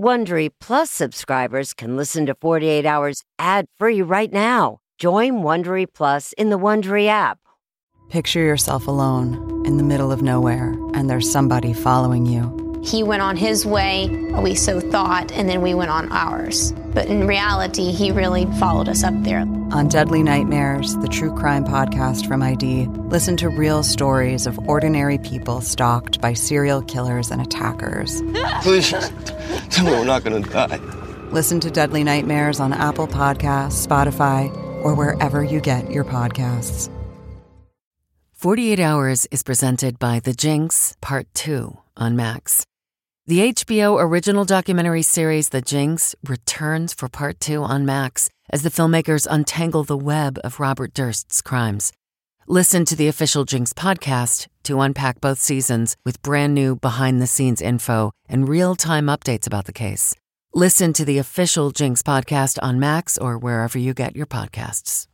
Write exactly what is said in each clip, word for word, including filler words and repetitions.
Wondery Plus subscribers can listen to forty-eight hours ad-free right now. Join Wondery Plus in the Wondery app. Picture yourself alone in the middle of nowhere, and there's somebody following you. He went on his way, we so thought, and then we went on ours. But in reality, he really followed us up there. On Deadly Nightmares, the true crime podcast from I D, listen to real stories of ordinary people stalked by serial killers and attackers. Please, tell me we're not going to die. Listen to Deadly Nightmares on Apple Podcasts, Spotify, or wherever you get your podcasts. forty-eight hours is presented by The Jinx, Part two on Max. The H B O original documentary series The Jinx returns for Part two on Max as the filmmakers untangle the web of Robert Durst's crimes. Listen to the official Jinx podcast to unpack both seasons with brand new behind-the-scenes info and real-time updates about the case. Listen to the official Jinx podcast on Max or wherever you get your podcasts.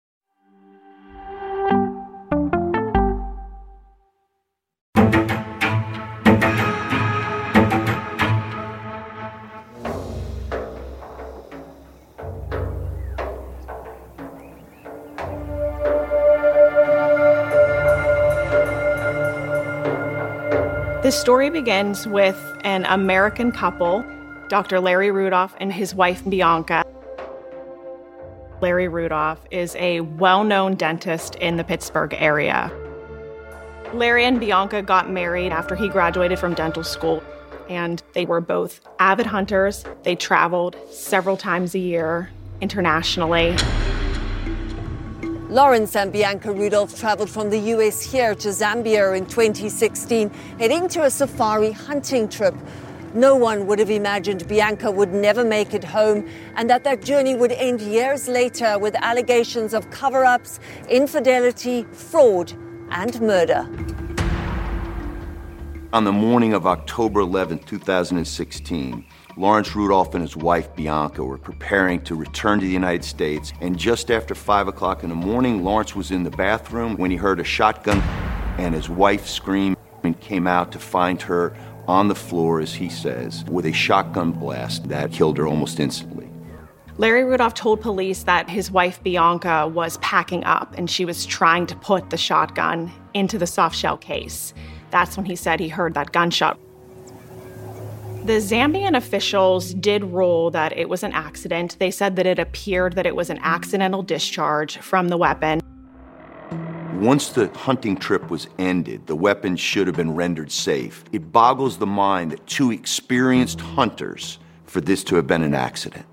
This story begins with an American couple, Doctor Larry Rudolph and his wife, Bianca. Larry Rudolph is a well-known dentist in the Pittsburgh area. Larry and Bianca got married after he graduated from dental school, and they were both avid hunters. They traveled several times a year internationally. Lawrence and Bianca Rudolph traveled from the U S here to Zambia in twenty sixteen, heading to a safari hunting trip. No one would have imagined Bianca would never make it home and that their journey would end years later with allegations of cover-ups, infidelity, fraud, and murder. On the morning of October eleventh, two thousand sixteen, Lawrence Rudolph and his wife, Bianca, were preparing to return to the United States, and just after five o'clock in the morning, Lawrence was in the bathroom when he heard a shotgun, and his wife screamed and came out to find her on the floor, as he says, with a shotgun blast that killed her almost instantly. Larry Rudolph told police that his wife, Bianca, was packing up, and she was trying to put the shotgun into the soft-shell case. That's when he said he heard that gunshot. The Zambian officials did rule that it was an accident. They said that it appeared that it was an accidental discharge from the weapon. Once the hunting trip was ended, the weapon should have been rendered safe. It boggles the mind that two experienced hunters for this to have been an accident.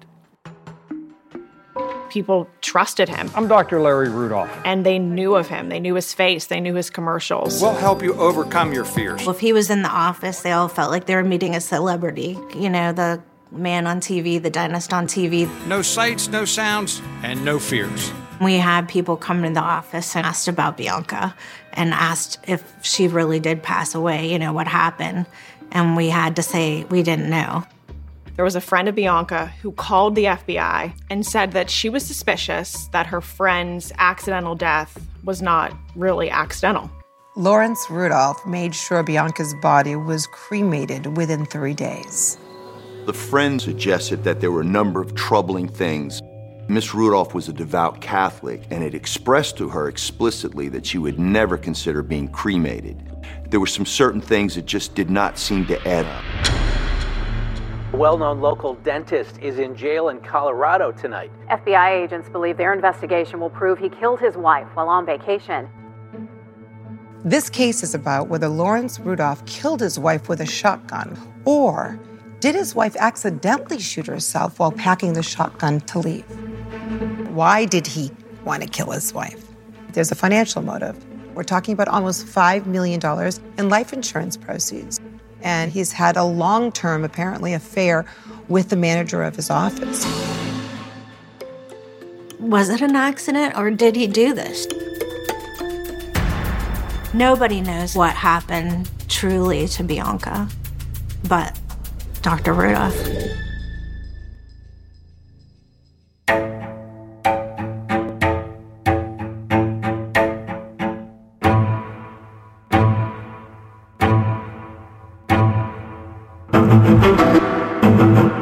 People trusted him. I'm Doctor Larry Rudolph. And they knew of him. They knew his face. They knew his commercials. We'll help you overcome your fears. Well, if he was in the office, they all felt like they were meeting a celebrity. You know, the man on T V, the dentist on T V. No sights, no sounds, and no fears. We had people come in the office and asked about Bianca and asked if she really did pass away, you know, what happened. And we had to say we didn't know. There was a friend of Bianca who called the F B I and said that she was suspicious that her friend's accidental death was not really accidental. Lawrence Rudolph made sure Bianca's body was cremated within three days. The friend suggested that there were a number of troubling things. Miss Rudolph was a devout Catholic and had expressed to her explicitly that she would never consider being cremated. There were some certain things that just did not seem to add up. A well-known local dentist is in jail in Colorado tonight. F B I agents believe their investigation will prove he killed his wife while on vacation. This case is about whether Lawrence Rudolph killed his wife with a shotgun, or did his wife accidentally shoot herself while packing the shotgun to leave? Why did he want to kill his wife? There's a financial motive. We're talking about almost five million dollars in life insurance proceeds. And he's had a long-term, apparently, affair with the manager of his office. Was it an accident, or did he do this? Nobody knows what happened truly to Bianca, but Doctor Rudolph. Thank you.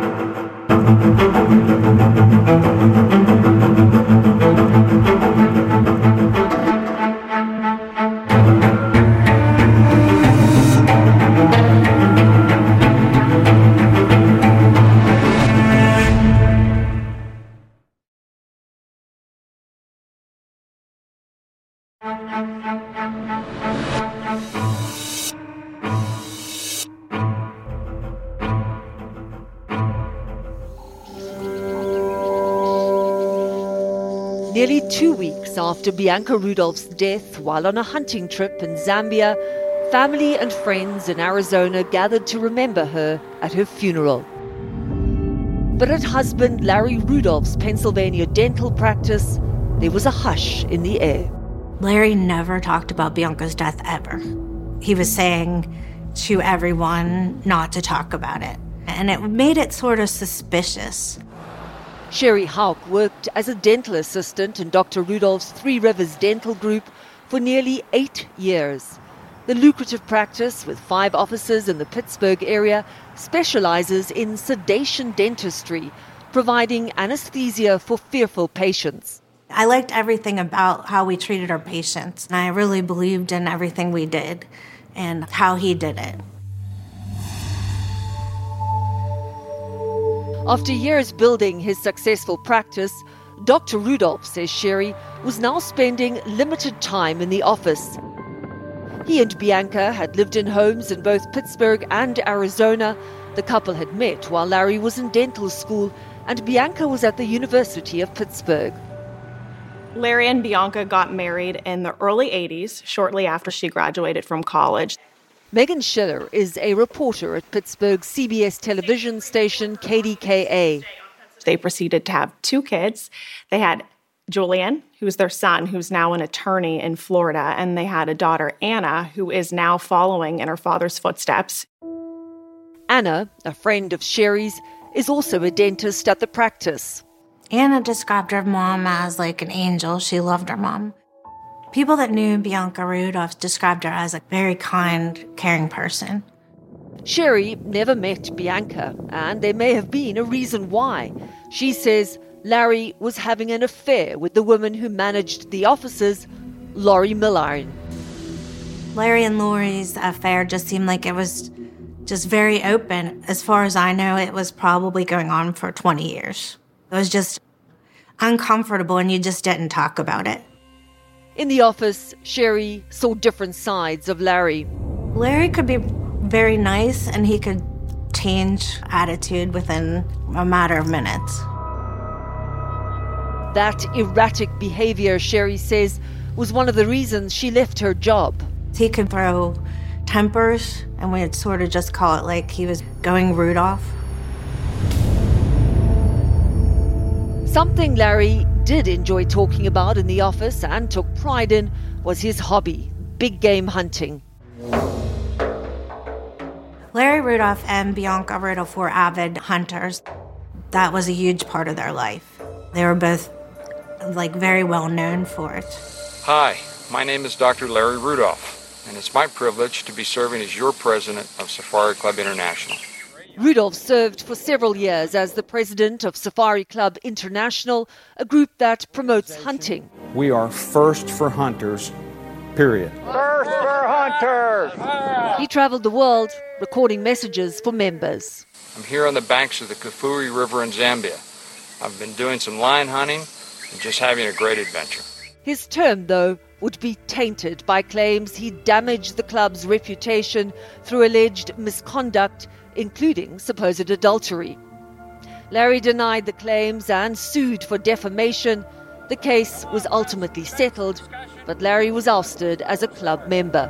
Nearly two weeks after Bianca Rudolph's death while on a hunting trip in Zambia, family and friends in Arizona gathered to remember her at her funeral. But at husband Larry Rudolph's Pennsylvania dental practice, there was a hush in the air. Larry never talked about Bianca's death ever. He was saying to everyone not to talk about it, and it made it sort of suspicious. Sherry Hauk worked as a dental assistant in Doctor Rudolph's Three Rivers Dental Group for nearly eight years. The lucrative practice, with five offices in the Pittsburgh area, specializes in sedation dentistry, providing anesthesia for fearful patients. I liked everything about how we treated our patients, and I really believed in everything we did and how he did it. After years building his successful practice, Doctor Rudolph, says Sherry, was now spending limited time in the office. He and Bianca had lived in homes in both Pittsburgh and Arizona. The couple had met while Larry was in dental school and Bianca was at the University of Pittsburgh. Larry and Bianca got married in the early eighties, shortly after she graduated from college. Megan Schiller is a reporter at Pittsburgh's C B S television station K D K A. They proceeded to have two kids. They had Julian, who's their son, who's now an attorney in Florida, and they had a daughter, Anna, who is now following in her father's footsteps. Anna, a friend of Sherry's, is also a dentist at the practice. Anna described her mom as like an angel. She loved her mom. People that knew Bianca Rudolph described her as a very kind, caring person. Sherry never met Bianca, and there may have been a reason why. She says Larry was having an affair with the woman who managed the offices, Laurie Milliron. Larry and Laurie's affair just seemed like it was just very open. As far as I know, it was probably going on for twenty years. It was just uncomfortable, and you just didn't talk about it. In the office, Sherry saw different sides of Larry. Larry could be very nice, and he could change attitude within a matter of minutes. That erratic behavior, Sherry says, was one of the reasons she left her job. He could throw tempers, and we'd sort of just call it like he was going Rudolph. Something Larry did enjoy talking about in the office and took pride in was his hobby, big game hunting. Larry Rudolph and Bianca Rudolph were avid hunters. That was a huge part of their life. They were both like very well known for it. Hi, my name is Doctor Larry Rudolph, and it's my privilege to be serving as your president of Safari Club International. Rudolph served for several years as the president of Safari Club International, a group that promotes hunting. We are first for hunters, period. First for hunters! He traveled the world, recording messages for members. I'm here on the banks of the Kafue River in Zambia. I've been doing some lion hunting and just having a great adventure. His term, though, would be tainted by claims he damaged the club's reputation through alleged misconduct, including supposed adultery. Larry denied the claims and sued for defamation. The case was ultimately settled, but Larry was ousted as a club member.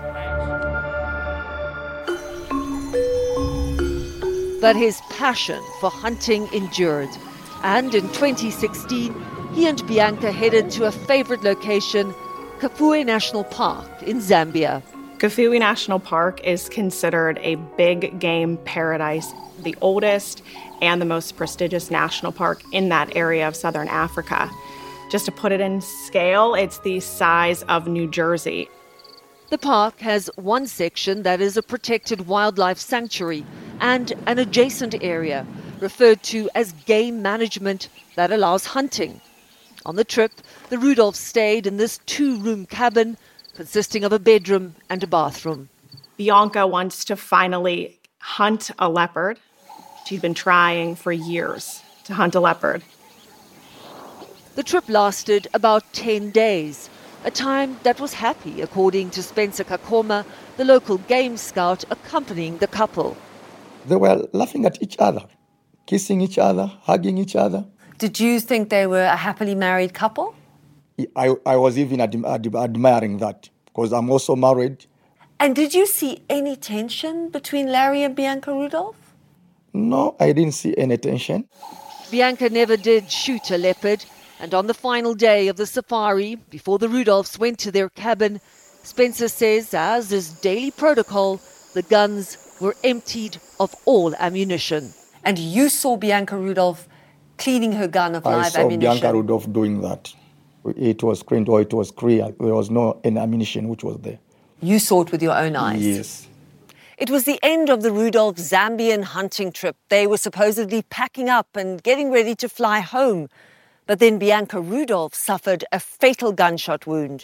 But his passion for hunting endured, and in twenty sixteen, he and Bianca headed to a favorite location, Kafue National Park in Zambia. Kafue National Park is considered a big game paradise, the oldest and the most prestigious national park in that area of southern Africa. Just to put it in scale, it's the size of New Jersey. The park has one section that is a protected wildlife sanctuary and an adjacent area referred to as game management that allows hunting. On the trip, the Rudolphs stayed in this two-room cabin consisting of a bedroom and a bathroom. Bianca wants to finally hunt a leopard. She'd been trying for years to hunt a leopard. The trip lasted about ten days, a time that was happy, according to Spencer Kakoma, the local game scout accompanying the couple. They were laughing at each other, kissing each other, hugging each other. Did you think they were a happily married couple? I, I was even ad- ad- admiring that because I'm also married. And did you see any tension between Larry and Bianca Rudolph? No, I didn't see any tension. Bianca never did shoot a leopard, and on the final day of the safari, before the Rudolphs went to their cabin, Spencer says, as is daily protocol, the guns were emptied of all ammunition. And you saw Bianca Rudolph cleaning her gun of I live saw ammunition? Bianca Rudolph doing that. It was cleaned, or it was clear. There was no any ammunition which was there. You saw it with your own eyes? Yes. It was the end of the Rudolph Zambian hunting trip. They were supposedly packing up and getting ready to fly home. But then Bianca Rudolph suffered a fatal gunshot wound.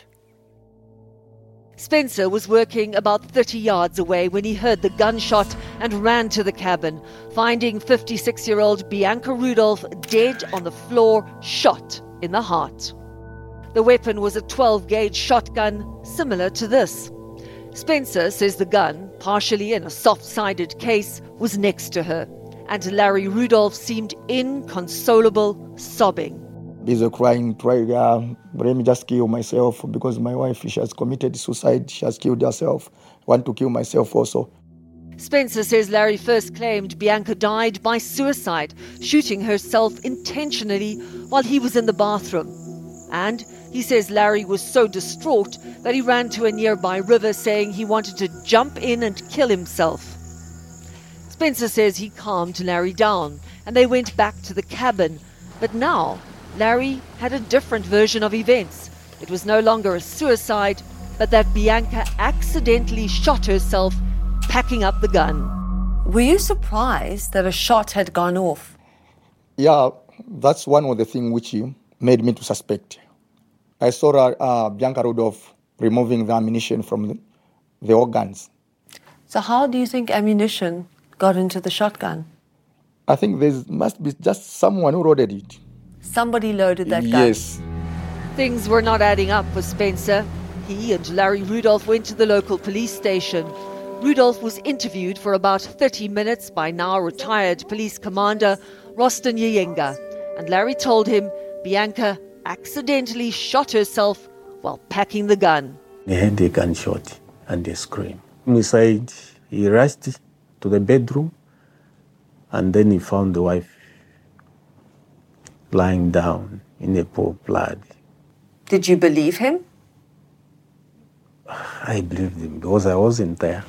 Spencer was working about thirty yards away when he heard the gunshot and ran to the cabin, finding fifty-six-year-old Bianca Rudolph dead on the floor, shot in the heart. The weapon was a twelve-gauge shotgun similar to this. Spencer says the gun, partially in a soft-sided case, was next to her, and Larry Rudolph seemed inconsolable, sobbing. Busy crying, trying, uh, let me just kill myself because my wife, she has committed suicide, she has killed herself. I want to kill myself also. Spencer says Larry first claimed Bianca died by suicide, shooting herself intentionally while he was in the bathroom. And he says Larry was so distraught that he ran to a nearby river saying he wanted to jump in and kill himself. Spencer says he calmed Larry down and they went back to the cabin. But now, Larry had a different version of events. It was no longer a suicide, but that Bianca accidentally shot herself packing up the gun. Were you surprised that a shot had gone off? Yeah, that's one of the things which made me to suspect. I saw uh, Bianca Rudolph removing the ammunition from the, the organs. So how do you think ammunition got into the shotgun? I think there must be just someone who loaded it. Somebody loaded that gun? Yes. Things were not adding up for Spencer. He and Larry Rudolph went to the local police station. Rudolph was interviewed for about thirty minutes by now retired police commander Rostin Nyenga, and Larry told him Bianca accidentally shot herself while packing the gun. He had a gunshot and a scream. Inside, he rushed to the bedroom and then he found the wife lying down in a pool of blood. Did you believe him? I believed him because I wasn't there.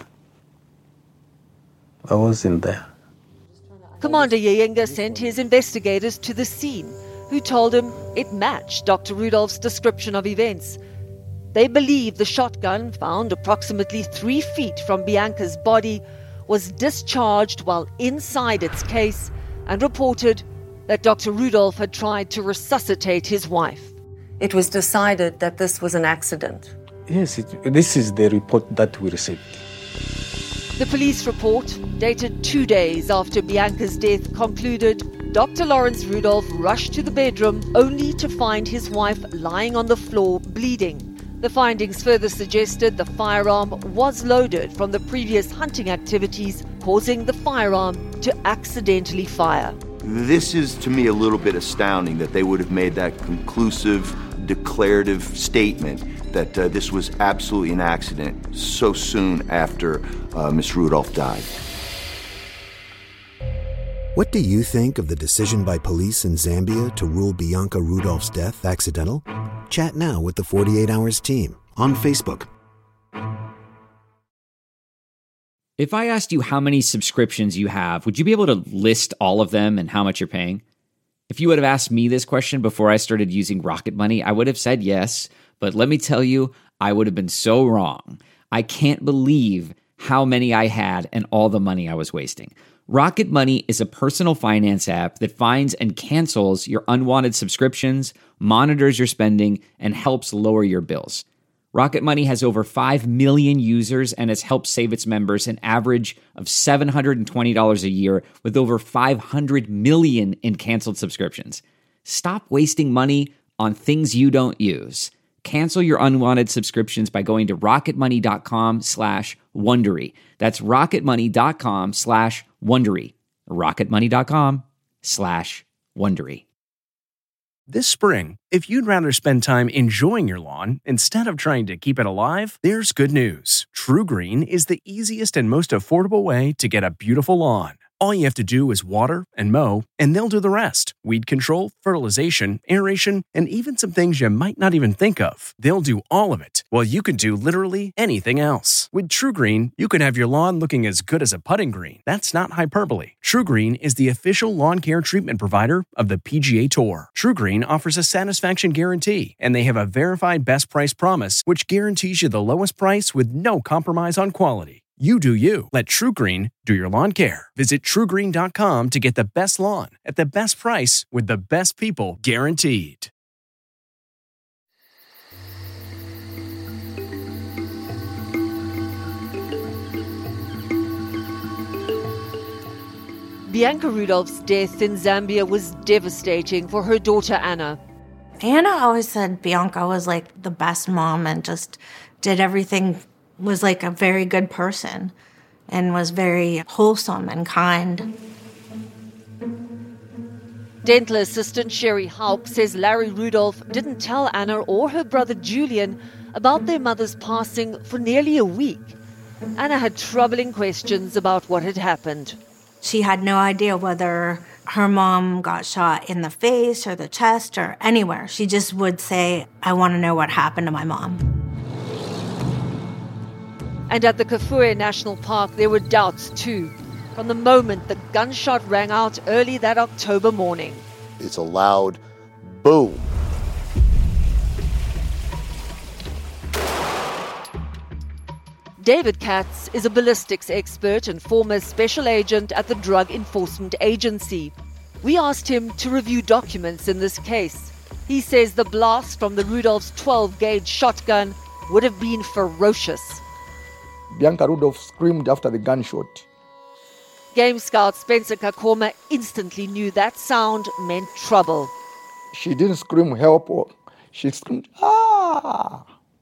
I wasn't there. Commander Nyenga sent his investigators to the scene, who told him it matched Doctor Rudolph's description of events. They believe the shotgun, found approximately three feet from Bianca's body, was discharged while inside its case, and reported that Doctor Rudolph had tried to resuscitate his wife. It was decided that this was an accident. Yes, it, this is the report that we received. The police report, dated two days after Bianca's death, concluded Doctor Lawrence Rudolph rushed to the bedroom only to find his wife lying on the floor bleeding. The findings further suggested the firearm was loaded from the previous hunting activities, causing the firearm to accidentally fire. This is, to me, a little bit astounding that they would have made that conclusive, declarative statement that uh, this was absolutely an accident so soon after uh, Miss Rudolph died. What do you think of the decision by police in Zambia to rule Bianca Rudolph's death accidental? Chat now with the forty-eight hours team on Facebook. If I asked you how many subscriptions you have, would you be able to list all of them and how much you're paying? If you would have asked me this question before I started using Rocket Money, I would have said yes, but let me tell you, I would have been so wrong. I can't believe how many I had and all the money I was wasting. Rocket Money is a personal finance app that finds and cancels your unwanted subscriptions, monitors your spending, and helps lower your bills. Rocket Money has over five million users and has helped save its members an average of seven hundred twenty dollars a year with over five hundred million in canceled subscriptions. Stop wasting money on things you don't use. Cancel your unwanted subscriptions by going to rocketmoney.com slash Wondery. That's rocketmoney.com slash Wondery. rocketmoney.com slash Wondery. This spring, if you'd rather spend time enjoying your lawn instead of trying to keep it alive, there's good news. TruGreen is the easiest and most affordable way to get a beautiful lawn. All you have to do is water and mow, and they'll do the rest. Weed control, fertilization, aeration, and even some things you might not even think of. They'll do all of it, while you can do literally anything else. With TruGreen, you can have your lawn looking as good as a putting green. That's not hyperbole. TruGreen is the official lawn care treatment provider of the P G A Tour. TruGreen offers a satisfaction guarantee, and they have a verified best price promise, which guarantees you the lowest price with no compromise on quality. You do you. Let TruGreen do your lawn care. Visit True Green dot com to get the best lawn at the best price with the best people guaranteed. Bianca Rudolph's death in Zambia was devastating for her daughter Anna. Anna always said Bianca was like the best mom and just did everything, was like a very good person and was very wholesome and kind. Dental assistant Sherry Hauck says Larry Rudolph didn't tell Anna or her brother Julian about their mother's passing for nearly a week. Anna had troubling questions about what had happened. She had no idea whether her mom got shot in the face or the chest or anywhere. She just would say, I want to know what happened to my mom. And at the Kafue National Park, there were doubts too, from the moment the gunshot rang out early that October morning. It's a loud boom. David Katz is a ballistics expert and former special agent at the Drug Enforcement Agency. We asked him to review documents in this case. He says the blast from the Rudolph's twelve gauge shotgun would have been ferocious. Bianca Rudolph screamed after the gunshot. Game scout Spencer Kakoma instantly knew that sound meant trouble. She didn't scream help, or she screamed, ah!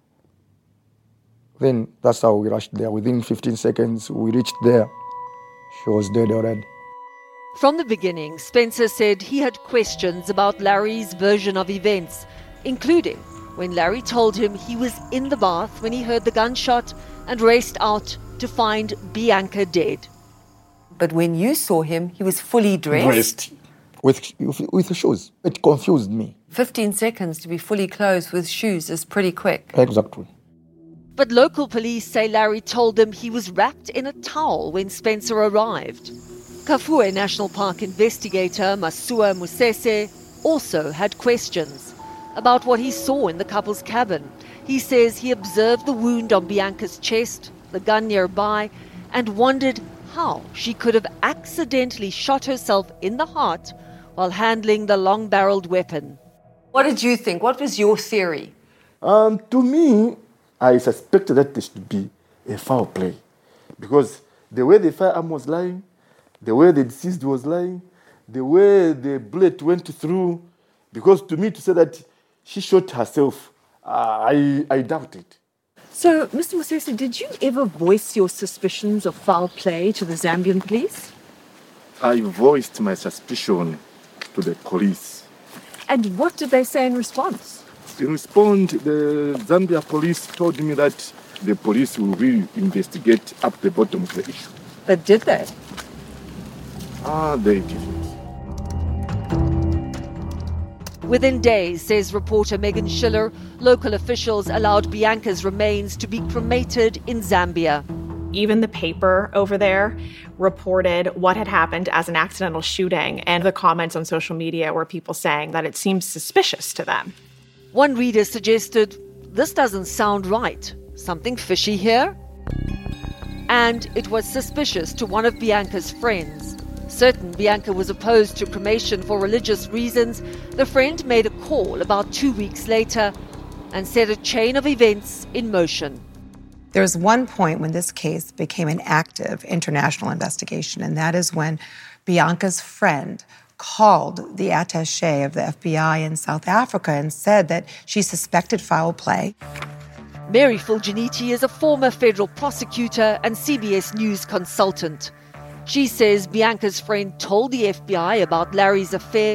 Then that's how we rushed there. Within fifteen seconds, we reached there. She was dead already. From the beginning, Spencer said he had questions about Larry's version of events, including when Larry told him he was in the bath when he heard the gunshot and raced out to find Bianca dead. But when you saw him, he was fully dressed? Dressed. With, with shoes. It confused me. fifteen seconds to be fully clothed with shoes is pretty quick. Exactly. But local police say Larry told them he was wrapped in a towel when Spencer arrived. Kafue National Park investigator Masua Musese also had questions about what he saw in the couple's cabin. He says he observed the wound on Bianca's chest, the gun nearby, and wondered how she could have accidentally shot herself in the heart while handling the long-barreled weapon. What did you think? What was your theory? Um, to me, I suspected that this should be a foul play. Because the way the firearm was lying, the way the deceased was lying, the way the bullet went through, because to me to say that she shot herself, uh, I, I doubt it. So, Mister Musese, did you ever voice your suspicions of foul play to the Zambian police? I voiced my suspicion to the police. And what did they say in response? In response, the Zambia police told me that the police will really investigate up the bottom of the issue. But did they? Ah, they didn't. Within days, says reporter Megan Schiller, local officials allowed Bianca's remains to be cremated in Zambia. Even the paper over there reported what had happened as an accidental shooting, and the comments on social media were people saying that it seems suspicious to them. One reader suggested, this doesn't sound right. Something fishy here? And it was suspicious to one of Bianca's friends. Certain Bianca was opposed to cremation for religious reasons, the friend made a call about two weeks later and set a chain of events in motion. There was one point when this case became an active international investigation, and that is when Bianca's friend called the attaché of the F B I in South Africa and said that she suspected foul play. Mary Fulginiti is a former federal prosecutor and C B S News consultant. She says Bianca's friend told the F B I about Larry's affair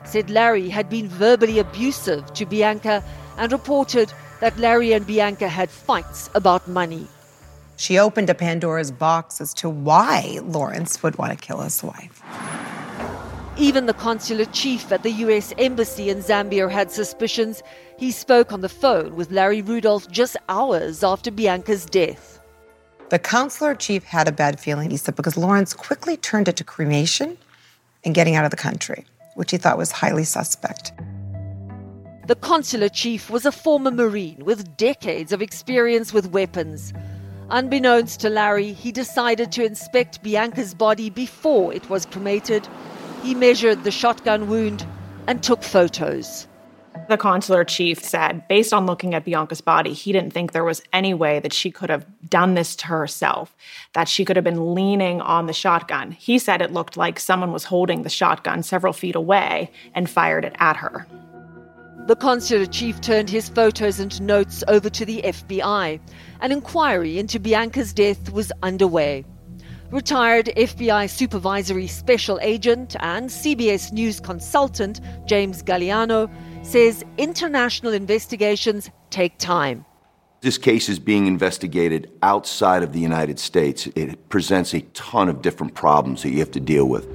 said Larry had been verbally abusive to Bianca and reported that Larry and Bianca had fights about money. She opened a Pandora's box as to why Lawrence would want to kill his wife. Even the consular chief at the U S Embassy in Zambia had suspicions. He spoke on the phone with Larry Rudolph just hours after Bianca's death. The consular chief had a bad feeling, he said, because Lawrence quickly turned it to cremation and getting out of the country, which he thought was highly suspect. The consular chief was a former Marine with decades of experience with weapons. Unbeknownst to Larry, he decided to inspect Bianca's body before it was cremated. He measured the shotgun wound and took photos. The consular chief said, based on looking at Bianca's body, he didn't think there was any way that she could have done this to herself, that she could have been leaning on the shotgun. He said it looked like someone was holding the shotgun several feet away and fired it at her. The consular chief turned his photos and notes over to the F B I. An inquiry into Bianca's death was underway. Retired F B I supervisory special agent and C B S News consultant James Galliano says international investigations take time. This case is being investigated outside of the United States. It presents a ton of different problems that you have to deal with.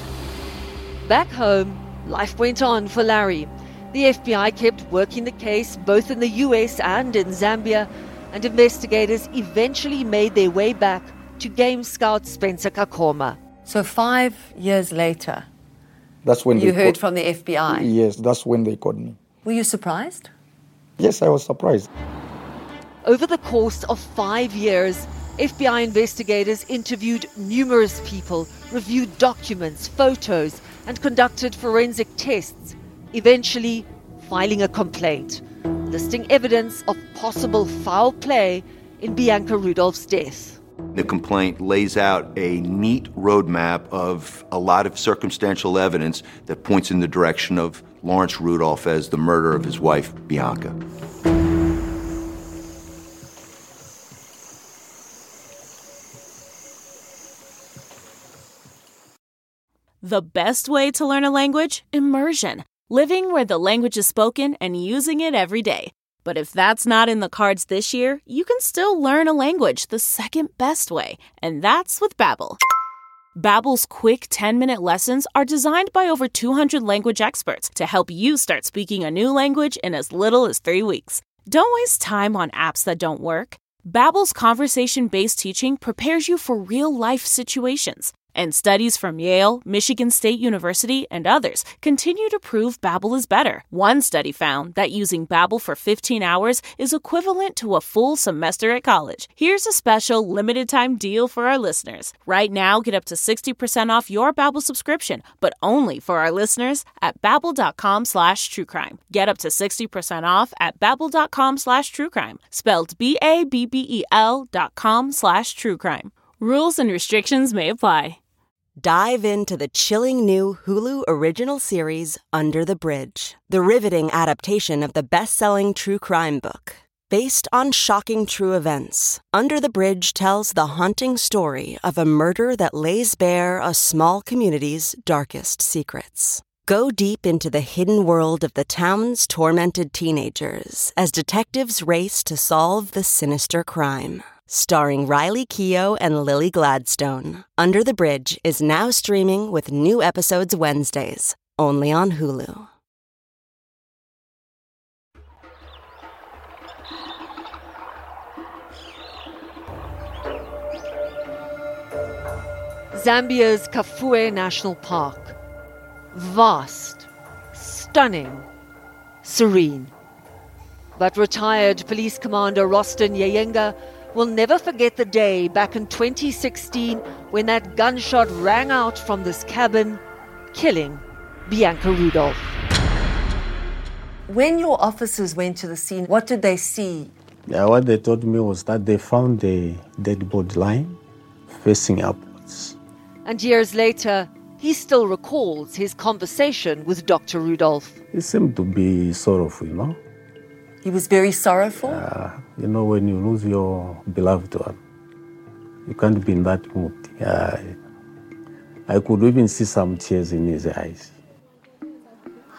Back home, life went on for Larry. The F B I kept working the case both in the U S and in Zambia, and investigators eventually made their way back to game scout Spencer Kakoma. So five years later, That's when you they heard called- from the F B I. Yes, that's when they called me. Were you surprised? Yes, I was surprised. Over the course of five years, F B I investigators interviewed numerous people, reviewed documents, photos, and conducted forensic tests, eventually filing a complaint, listing evidence of possible foul play in Bianca Rudolph's death. The complaint lays out a neat roadmap of a lot of circumstantial evidence that points in the direction of Lawrence Rudolph as the murderer of his wife, Bianca. The best way to learn a language? Immersion. Living where the language is spoken and using it every day. But if that's not in the cards this year, you can still learn a language the second best way, and that's with Babbel. Babbel's quick ten-minute lessons are designed by over two hundred language experts to help you start speaking a new language in as little as three weeks. Don't waste time on apps that don't work. Babbel's conversation-based teaching prepares you for real-life situations. And studies from Yale, Michigan State University, and others continue to prove Babbel is better. One study found that using Babbel for fifteen hours is equivalent to a full semester at college. Here's a special limited-time deal for our listeners. Right now, get up to sixty percent off your Babbel subscription, but only for our listeners at babbel.com slash truecrime. Get up to sixty percent off at babbel.com slash truecrime. Spelled B A B B E L dot com slash truecrime. Rules and restrictions may apply. Dive into the chilling new Hulu original series, Under the Bridge, the riveting adaptation of the best-selling true crime book. Based on shocking true events, Under the Bridge tells the haunting story of a murder that lays bare a small community's darkest secrets. Go deep into the hidden world of the town's tormented teenagers as detectives race to solve the sinister crime. Starring Riley Keough and Lily Gladstone, Under the Bridge is now streaming with new episodes Wednesdays, only on Hulu. Zambia's Kafue National Park. Vast, stunning, serene. But retired Police Commander Rostin Yeyenga will never forget the day back in twenty sixteen when that gunshot rang out from this cabin, killing Bianca Rudolph. When your officers went to the scene, what did they see? Yeah, what they told me was that they found the dead body lying, facing upwards. And years later, he still recalls his conversation with Doctor Rudolph. He seemed to be sorrowful, you know? He was very sorrowful? Uh, you know, when you lose your beloved one, you can't be in that mood. Uh, I could even see some tears in his eyes.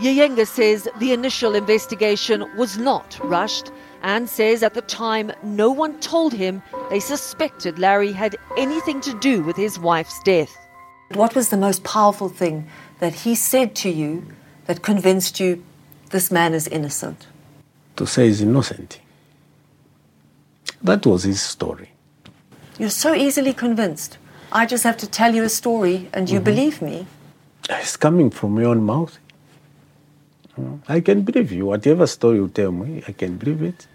Nyenga says the initial investigation was not rushed and says at the time no one told him they suspected Larry had anything to do with his wife's death. What was the most powerful thing that he said to you that convinced you this man is innocent? To say he's innocent. That was his story. You're so easily convinced. I just have to tell you a story and you mm-hmm. believe me. It's coming from your own mouth. I can believe you. Whatever story you tell me, I can believe it.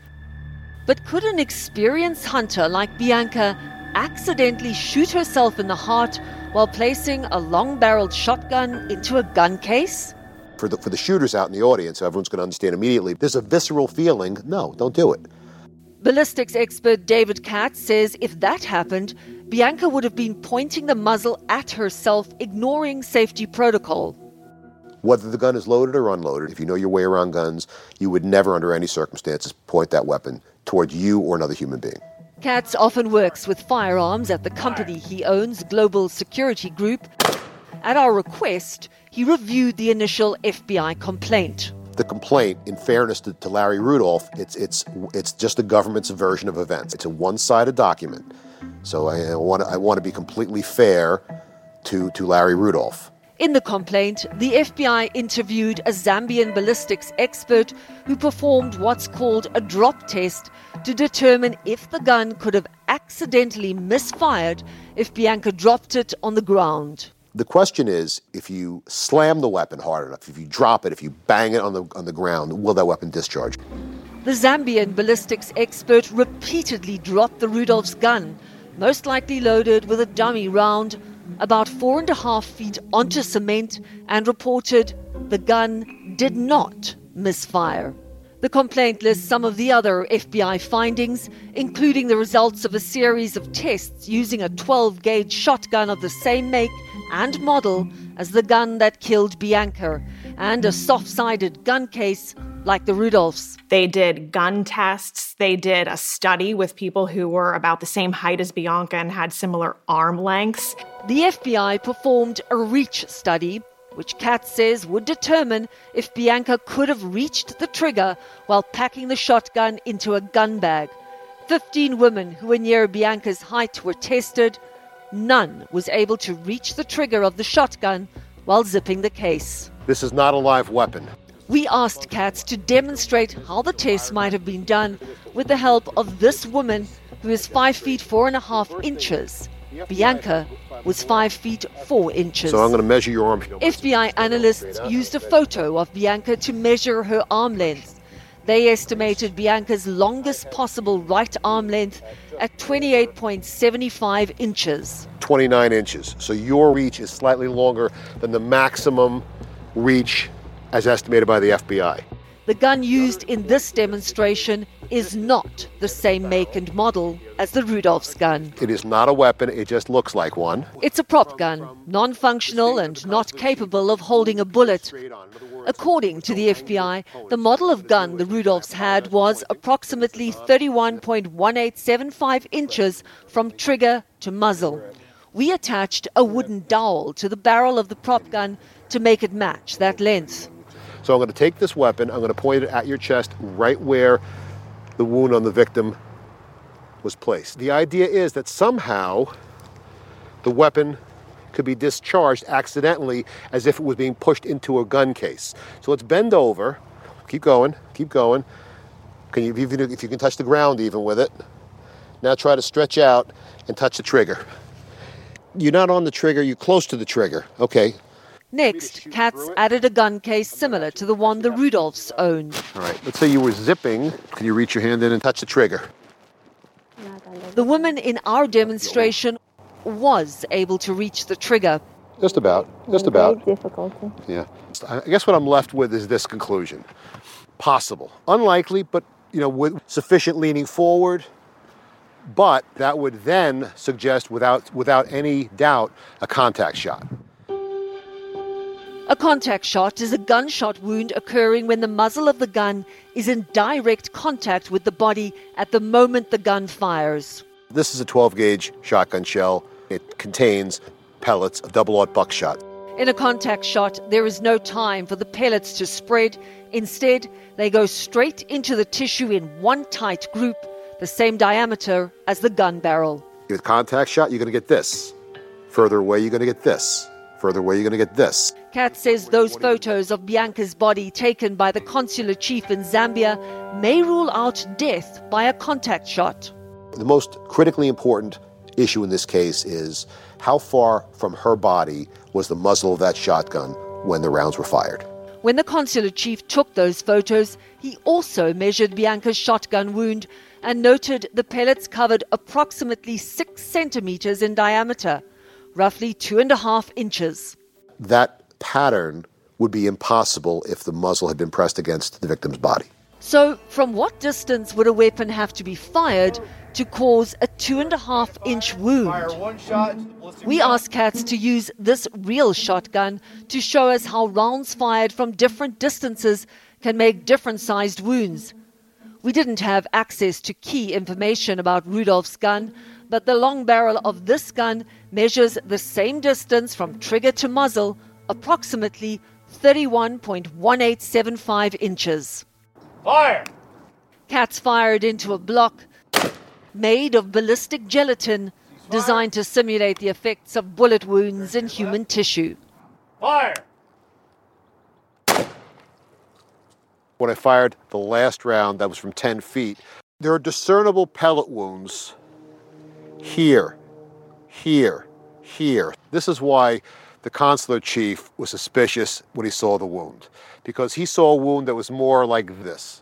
But could an experienced hunter like Bianca accidentally shoot herself in the heart while placing a long-barreled shotgun into a gun case? For the, for the shooters out in the audience, everyone's going to understand immediately, there's a visceral feeling, no, don't do it. Ballistics expert David Katz says if that happened, Bianca would have been pointing the muzzle at herself, ignoring safety protocol. Whether the gun is loaded or unloaded, if you know your way around guns, you would never under any circumstances point that weapon toward you or another human being. Katz often works with firearms at the company he owns, Global Security Group. At our request, he reviewed the initial F B I complaint. The complaint, in fairness to, to Larry Rudolph, it's it's it's just the government's version of events. It's a one-sided document. So I, I want I want to be completely fair to, to Larry Rudolph. In the complaint, the F B I interviewed a Zambian ballistics expert who performed what's called a drop test to determine if the gun could have accidentally misfired if Bianca dropped it on the ground. The question is, if you slam the weapon hard enough, if you drop it, if you bang it on the on the ground, will that weapon discharge? The Zambian ballistics expert repeatedly dropped the Rudolph's gun, most likely loaded with a dummy round, about four and a half feet onto cement, and reported the gun did not misfire. The complaint lists some of the other F B I findings, including the results of a series of tests using a twelve gauge shotgun of the same make and model as the gun that killed Bianca, and a soft-sided gun case like the Rudolphs. They did gun tests. They did a study with people who were about the same height as Bianca and had similar arm lengths. The F B I performed a reach study, which Katz says would determine if Bianca could have reached the trigger while packing the shotgun into a gun bag. Fifteen women who were near Bianca's height were tested. None was able to reach the trigger of the shotgun while zipping the case. This is not a live weapon. We asked Katz to demonstrate how the test might have been done with the help of this woman who is five feet four and a half inches. Bianca was five feet four inches. So I'm going to measure your arm. F B I analysts used a photo of Bianca to measure her arm length. They estimated Bianca's longest possible right arm length at twenty-eight point seven five inches. twenty-nine inches. So your reach is slightly longer than the maximum reach as estimated by the F B I. The gun used in this demonstration is not the same make and model as the Rudolph's gun. It is not a weapon, it just looks like one. It's a prop gun, non-functional and not capable of holding a bullet. According to the F B I, the model of gun the Rudolphs had was approximately thirty-one point one eight seven five inches from trigger to muzzle. We attached a wooden dowel to the barrel of the prop gun to make it match that length. So I'm going to take this weapon, I'm going to point it at your chest right where the wound on the victim was placed. The idea is that somehow the weapon could be discharged accidentally as if it was being pushed into a gun case. So let's bend over. Keep going, keep going. Can you, even if you can touch the ground even with it. Now try to stretch out and touch the trigger. You're not on the trigger, you're close to the trigger. Okay. Next, Katz added a gun case similar to the one the Rudolphs owned. All right, let's say you were zipping. Can you reach your hand in and touch the trigger? The woman in our demonstration was able to reach the trigger. Just about, just about. Very difficult. Yeah. I guess what I'm left with is this conclusion. Possible. Unlikely, but, you know, with sufficient leaning forward. But that would then suggest, without without any doubt, a contact shot. A contact shot is a gunshot wound occurring when the muzzle of the gun is in direct contact with the body at the moment the gun fires. This is a twelve gauge shotgun shell. It contains pellets of double-aught buckshot. In a contact shot, there is no time for the pellets to spread. Instead, they go straight into the tissue in one tight group, the same diameter as the gun barrel. With contact shot, you're going to get this. Further away, you're going to get this. Further away, you're going to get this. Katz says those photos of Bianca's body taken by the consular chief in Zambia may rule out death by a contact shot. The most critically important issue in this case is how far from her body was the muzzle of that shotgun when the rounds were fired. When the consular chief took those photos, he also measured Bianca's shotgun wound and noted the pellets covered approximately six centimeters in diameter, roughly two and a half inches. That pattern would be impossible if the muzzle had been pressed against the victim's body. So, from what distance would a weapon have to be fired to cause a two and a half inch wound? We asked Katz to use this real shotgun to show us how rounds fired from different distances can make different sized wounds. We didn't have access to key information about Rudolph's gun, but the long barrel of this gun measures the same distance from trigger to muzzle, approximately thirty-one point one eight seven five inches. Fire! Katz fired into a block made of ballistic gelatin designed to simulate the effects of bullet wounds in human tissue. Fire! When I fired the last round, that was from ten feet, there are discernible pellet wounds here, here, here. This is why the consular chief was suspicious when he saw the wound, because he saw a wound that was more like this.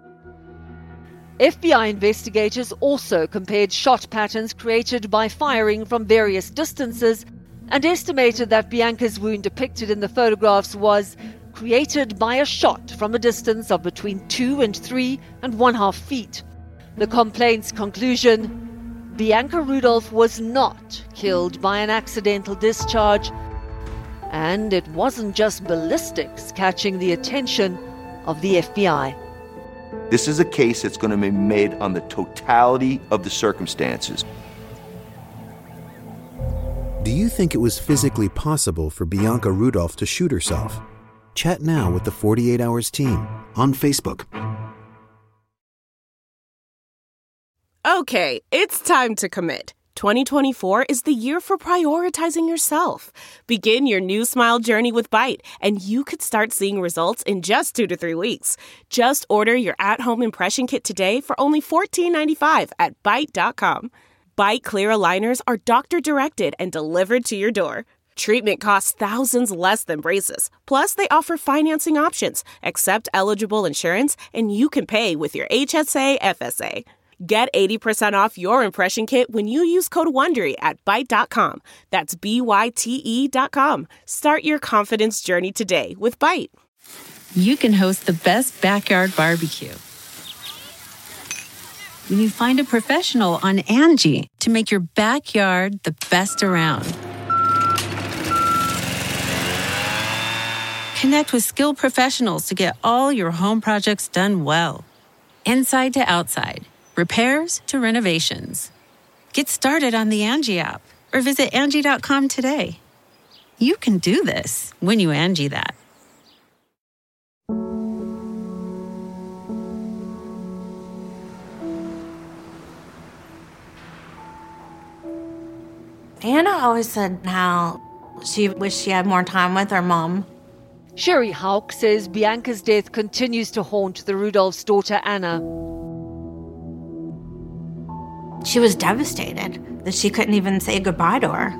F B I investigators also compared shot patterns created by firing from various distances and estimated that Bianca's wound depicted in the photographs was created by a shot from a distance of between two and three and one half feet. The complaint's conclusion: Bianca Rudolph was not killed by an accidental discharge, and it wasn't just ballistics catching the attention of the F B I. This is a case that's going to be made on the totality of the circumstances. Do you think it was physically possible for Bianca Rudolph to shoot herself? Chat now with the forty-eight hours team on Facebook. Okay, it's time to commit. twenty twenty-four is the year for prioritizing yourself. Begin your new smile journey with Byte, and you could start seeing results in just two to three weeks. Just order your at-home impression kit today for only fourteen ninety-five at Byte dot com. Byte clear aligners are doctor-directed and delivered to your door. Treatment costs thousands less than braces. Plus, they offer financing options, accept eligible insurance, and you can pay with your H S A F S A. Get eighty percent off your impression kit when you use code WONDERY at Byte dot com. That's B Y T E dot com. Start your confidence journey today with Byte. You can host the best backyard barbecue when you find a professional on Angie to make your backyard the best around. Connect with skilled professionals to get all your home projects done well. Inside to outside. Repairs to renovations. Get started on the Angie app or visit Angie dot com today. You can do this when you Angie that. Anna always said how she wished she had more time with her mom. Sherry Hauk says Bianca's death continues to haunt the Rudolph's daughter Anna. She was devastated that she couldn't even say goodbye to her.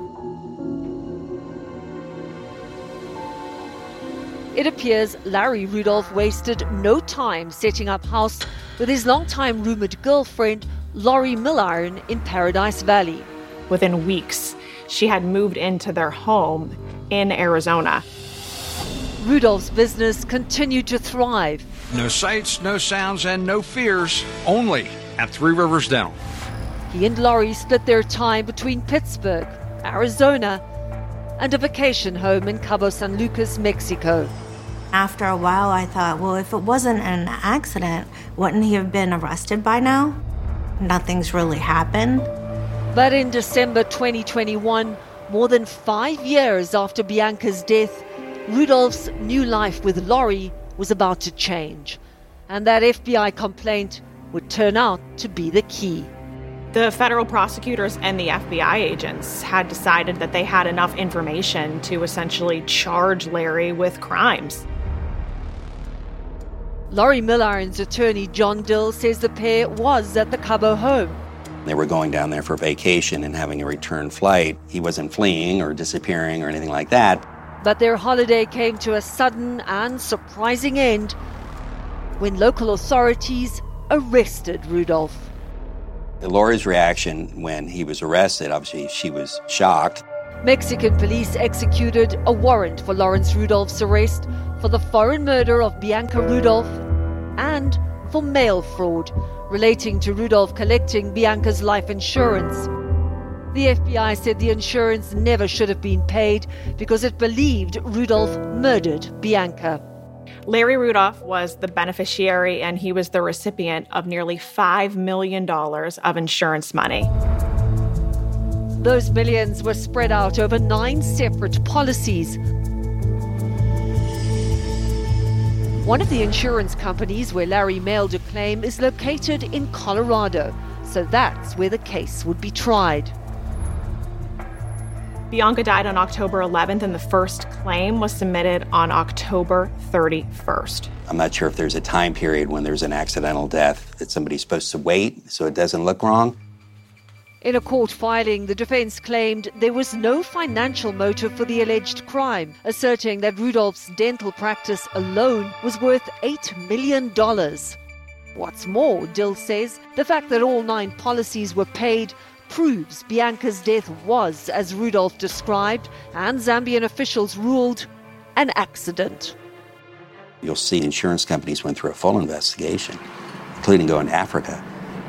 It appears Larry Rudolph wasted no time setting up house with his longtime rumored girlfriend, Lori Milliron, in Paradise Valley. Within weeks, she had moved into their home in Arizona. Rudolph's business continued to thrive. No sights, no sounds, and no fears, only at Three Rivers Dental. He and Lori split their time between Pittsburgh, Arizona, and a vacation home in Cabo San Lucas, Mexico. After a while, I thought, well, if it wasn't an accident, wouldn't he have been arrested by now? Nothing's really happened. But in December twenty twenty-one, More than five years after Bianca's death, Rudolph's new life with Lori was about to change, and that F B I complaint would turn out to be the key. The federal prosecutors and the F B I agents had decided that they had enough information to essentially charge Larry with crimes. Lori Milliron's attorney, John Dill, says the pair was at the Cabo home. They were going down there for vacation and having a return flight. He wasn't fleeing or disappearing or anything like that. But their holiday came to a sudden and surprising end when local authorities arrested Rudolph. Lori's reaction when he was arrested, obviously she was shocked. Mexican police executed a warrant for Lawrence Rudolph's arrest for the foreign murder of Bianca Rudolph and for mail fraud relating to Rudolph collecting Bianca's life insurance. The F B I said the insurance never should have been paid because it believed Rudolph murdered Bianca. Larry Rudolph was the beneficiary, and he was the recipient of nearly five million dollars of insurance money. Those millions were spread out over nine separate policies. One of the insurance companies where Larry mailed a claim is located in Colorado, so that's where the case would be tried. Bianca died on October eleventh, and the first claim was submitted on October thirty-first. I'm not sure if there's a time period when there's an accidental death that somebody's supposed to wait so it doesn't look wrong. In a court filing, the defense claimed there was no financial motive for the alleged crime, asserting that Rudolph's dental practice alone was worth eight million dollars. What's more, Dill says, the fact that all nine policies were paid proves Bianca's death was, as Rudolph described, and Zambian officials ruled, an accident. You'll see insurance companies went through a full investigation, including going to Africa.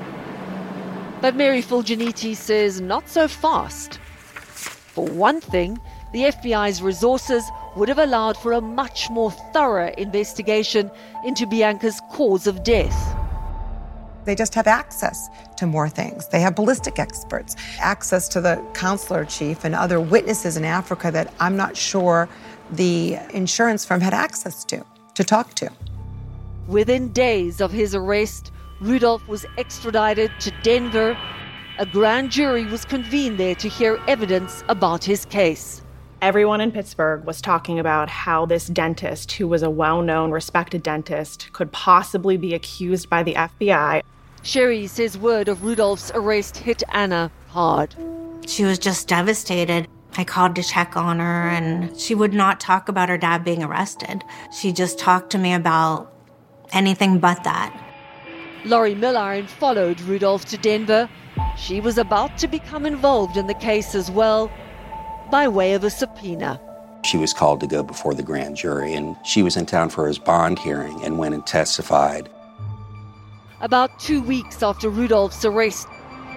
But Mary Fulginiti says not so fast. For one thing, the F B I's resources would have allowed for a much more thorough investigation into Bianca's cause of death. They just have access to more things. They have ballistic experts, access to the counselor chief and other witnesses in Africa that I'm not sure the insurance firm had access to, to talk to. Within days of his arrest, Rudolph was extradited to Denver. A grand jury was convened there to hear evidence about his case. Everyone in Pittsburgh was talking about how this dentist, who was a well-known, respected dentist, could possibly be accused by the F B I. Sherry says word of Rudolph's arrest hit Anna hard. She was just devastated. I called to check on her, and she would not talk about her dad being arrested. She just talked to me about anything but that. Lori Milliron followed Rudolph to Denver. She was about to become involved in the case as well, by way of a subpoena. She was called to go before the grand jury, and she was in town for his bond hearing and went and testified. About two weeks after Rudolph's arrest,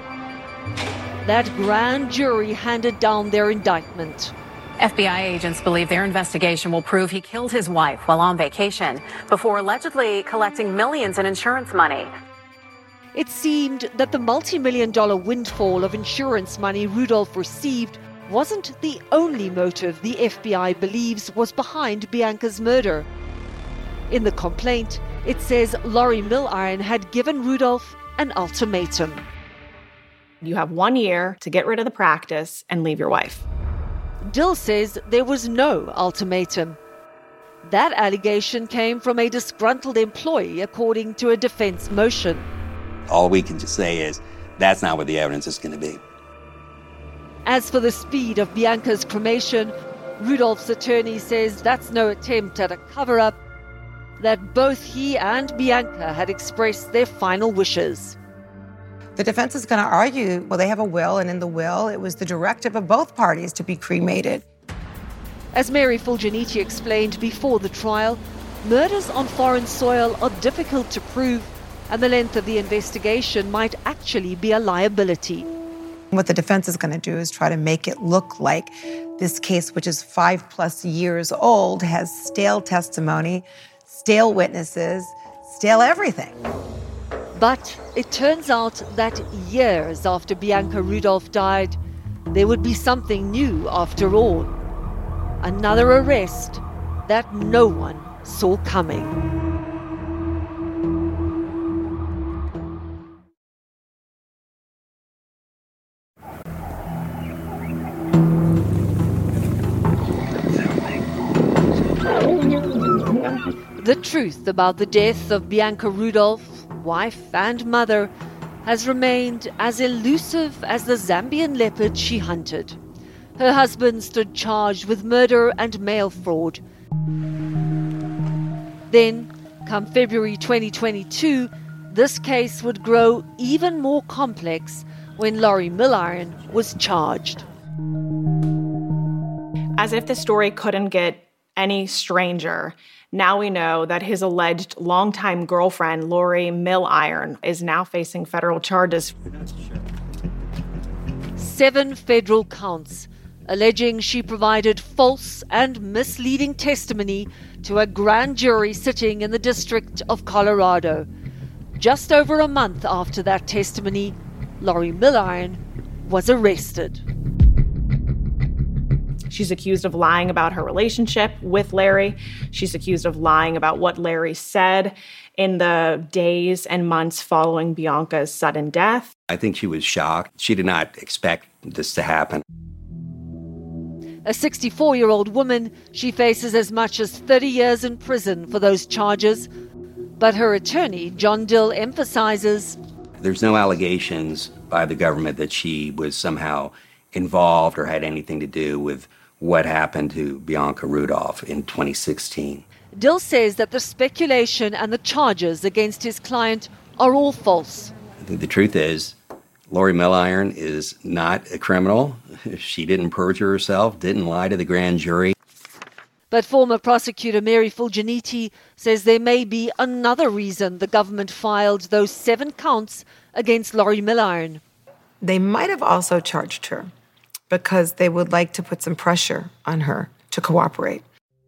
that grand jury handed down their indictment. F B I agents believe their investigation will prove he killed his wife while on vacation before allegedly collecting millions in insurance money. It seemed that the multi-million dollar windfall of insurance money Rudolph received wasn't the only motive the F B I believes was behind Bianca's murder. In the complaint, it says Lori Milliron had given Rudolph an ultimatum. You have one year to get rid of the practice and leave your wife. Dill says there was no ultimatum. That allegation came from a disgruntled employee, according to a defense motion. All we can just say is that's not what the evidence is going to be. As for the speed of Bianca's cremation, Rudolph's attorney says that's no attempt at a cover-up, that both he and Bianca had expressed their final wishes. The defense is going to argue, well, they have a will, and in the will, it was the directive of both parties to be cremated. As Mary Fulginiti explained before the trial, murders on foreign soil are difficult to prove, and the length of the investigation might actually be a liability. What the defense is going to do is try to make it look like this case, which is five plus years old, has stale testimony, stale witnesses, stale everything. But it turns out that years after Bianca Rudolph died, there would be something new after all. Another arrest that no one saw coming. The truth about the death of Bianca Rudolph, wife and mother, has remained as elusive as the Zambian leopard she hunted. Her husband stood charged with murder and mail fraud. Then, come February twenty twenty-two, this case would grow even more complex when Lori Milliron was charged. As if the story couldn't get any stranger, now we know that his alleged longtime girlfriend, Lori Milliron, is now facing federal charges. Seven federal counts alleging she provided false and misleading testimony to a grand jury sitting in the District of Colorado. Just over a month after that testimony, Lori Milliron was arrested. She's accused of lying about her relationship with Larry. She's accused of lying about what Larry said in the days and months following Bianca's sudden death. I think she was shocked. She did not expect this to happen. A sixty-four-year-old woman, she faces as much as thirty years in prison for those charges. But her attorney, John Dill, emphasizes there's no allegations by the government that she was somehow involved or had anything to do with what happened to Bianca Rudolph in twenty sixteen. Dill says that the speculation and the charges against his client are all false. I think the truth is, Lori Milliron is not a criminal. She didn't perjure herself, didn't lie to the grand jury. But former prosecutor Mary Fulgeniti says there may be another reason the government filed those seven counts against Lori Milliron. They might have also charged her because they would like to put some pressure on her to cooperate.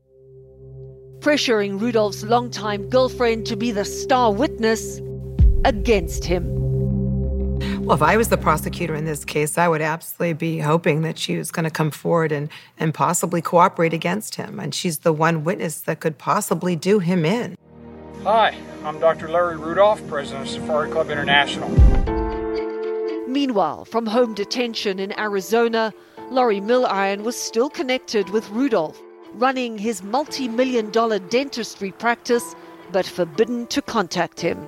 Pressuring Rudolph's longtime girlfriend to be the star witness against him. Well, if I was the prosecutor in this case, I would absolutely be hoping that she was going to come forward and, and possibly cooperate against him. And she's the one witness that could possibly do him in. Hi, I'm Doctor Larry Rudolph, president of Safari Club International. Meanwhile, from home detention in Arizona, Lori Milliron was still connected with Rudolph, running his multi-million dollar dentistry practice, but forbidden to contact him.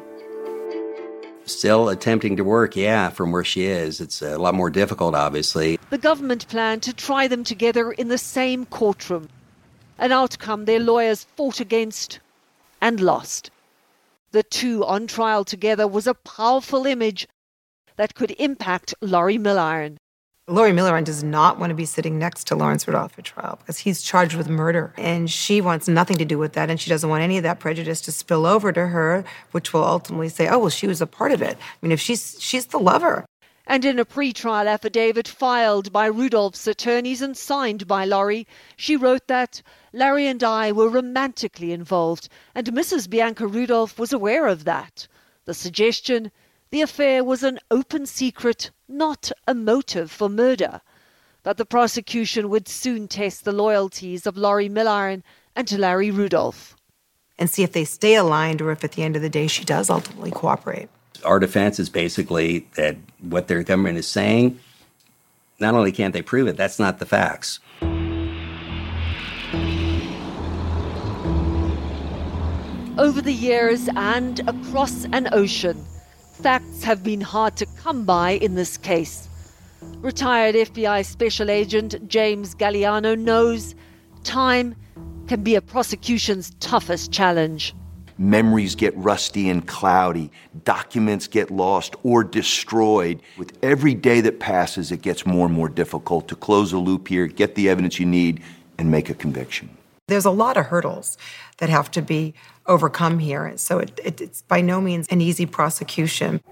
Still attempting to work, yeah, from where she is. It's a lot more difficult, obviously. The government planned to try them together in the same courtroom, an outcome their lawyers fought against and lost. The two on trial together was a powerful image that could impact Lori Milliron. Lori Milliron does not want to be sitting next to Lawrence Rudolph at trial because he's charged with murder. And she wants nothing to do with that, and she doesn't want any of that prejudice to spill over to her, which will ultimately say, oh, well, she was a part of it. I mean, if she's she's the lover. And in a pre-trial affidavit filed by Rudolph's attorneys and signed by Lori, she wrote that Larry and I were romantically involved, and Missus Bianca Rudolph was aware of that. The suggestion, the affair was an open secret, not a motive for murder. But the prosecution would soon test the loyalties of Lori Milliron and to Larry Rudolph. And see if they stay aligned or if at the end of the day she does ultimately cooperate. Our defense is basically that what their government is saying, not only can't they prove it, that's not the facts. Over the years and across an ocean, facts have been hard to come by in this case. Retired F B I Special Agent James Galliano knows time can be a prosecution's toughest challenge. Memories get rusty and cloudy. Documents get lost or destroyed. With every day that passes, it gets more and more difficult to close a loop here, get the evidence you need, and make a conviction. There's a lot of hurdles that have to be overcome here, so it, it, it's by no means an easy prosecution.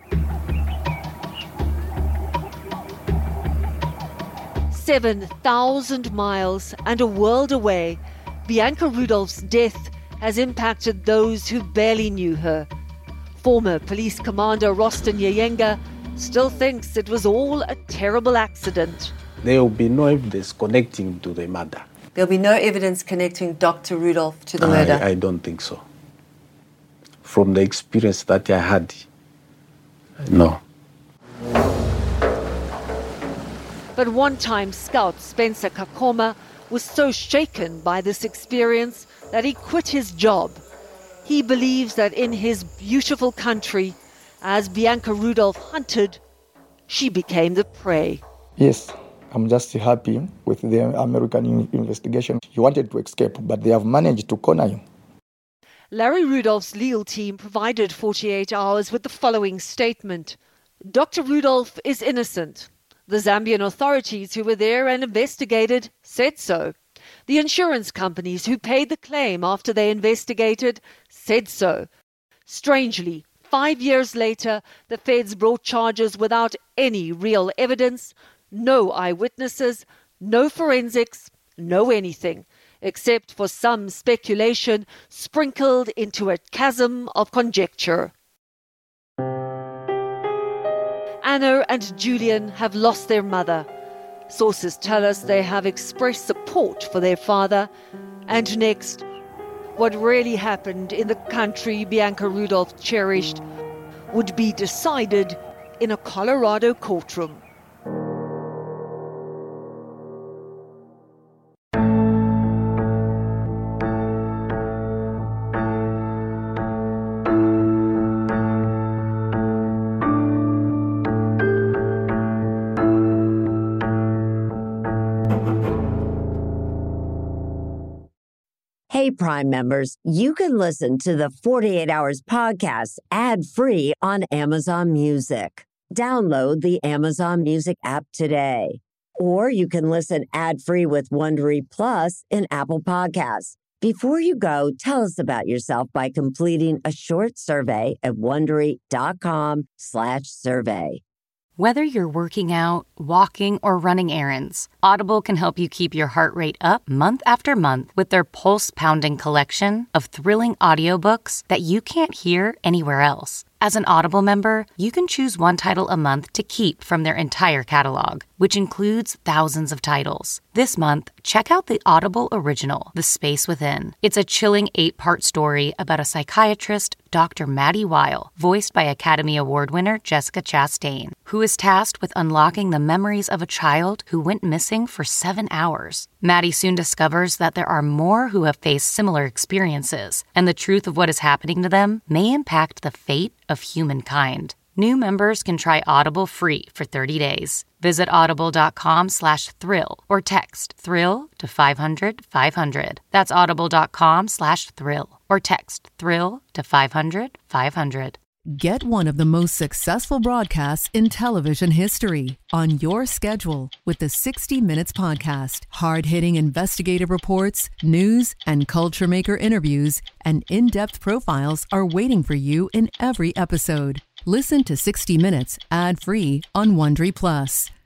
seven thousand miles and a world away, Bianca Rudolph's death has impacted those who barely knew her. Former police commander Rostin Yayenga still thinks it was all a terrible accident. There will be no evidence connecting him to the murder. There'll be no evidence connecting Doctor Rudolph to the murder? I, I don't think so. From the experience that I had, no. But one-time scout Spencer Kakoma was so shaken by this experience that he quit his job. He believes that in his beautiful country, as Bianca Rudolph hunted, she became the prey. Yes, I'm just happy with the American investigation. He wanted to escape, but they have managed to corner him. Larry Rudolph's legal team provided forty-eight hours with the following statement. Doctor Rudolph is innocent. The Zambian authorities who were there and investigated said so. The insurance companies who paid the claim after they investigated said so. Strangely, five years later, the feds brought charges without any real evidence, no eyewitnesses, no forensics, no anything, except for some speculation sprinkled into a chasm of conjecture. Anna and Julian have lost their mother. Sources tell us they have expressed support for their father. And next, what really happened in the country Bianca Rudolph cherished would be decided in a Colorado courtroom. Hey, Prime members, you can listen to the forty-eight hours podcast ad-free on Amazon Music. Download the Amazon Music app today. Or you can listen ad-free with Wondery Plus in Apple Podcasts. Before you go, tell us about yourself by completing a short survey at Wondery.com slash survey. Whether you're working out, walking, or running errands, Audible can help you keep your heart rate up month after month with their pulse-pounding collection of thrilling audiobooks that you can't hear anywhere else. As an Audible member, you can choose one title a month to keep from their entire catalog, which includes thousands of titles. This month, check out the Audible original, The Space Within. It's a chilling eight-part story about a psychiatrist, Doctor Maddie Weil, voiced by Academy Award winner Jessica Chastain, who is tasked with unlocking the memories of a child who went missing for seven hours. Maddie soon discovers that there are more who have faced similar experiences, and the truth of what is happening to them may impact the fate of humankind. New members can try Audible free for thirty days. Visit audible.com slash thrill or text thrill to five hundred five hundred. That's audible.com slash thrill or text thrill to five hundred five hundred. Get one of the most successful broadcasts in television history on your schedule with the sixty minutes podcast. Hard-hitting investigative reports, news, and culture maker interviews, and in-depth profiles are waiting for you in every episode. Listen to sixty minutes ad-free on Wondery Plus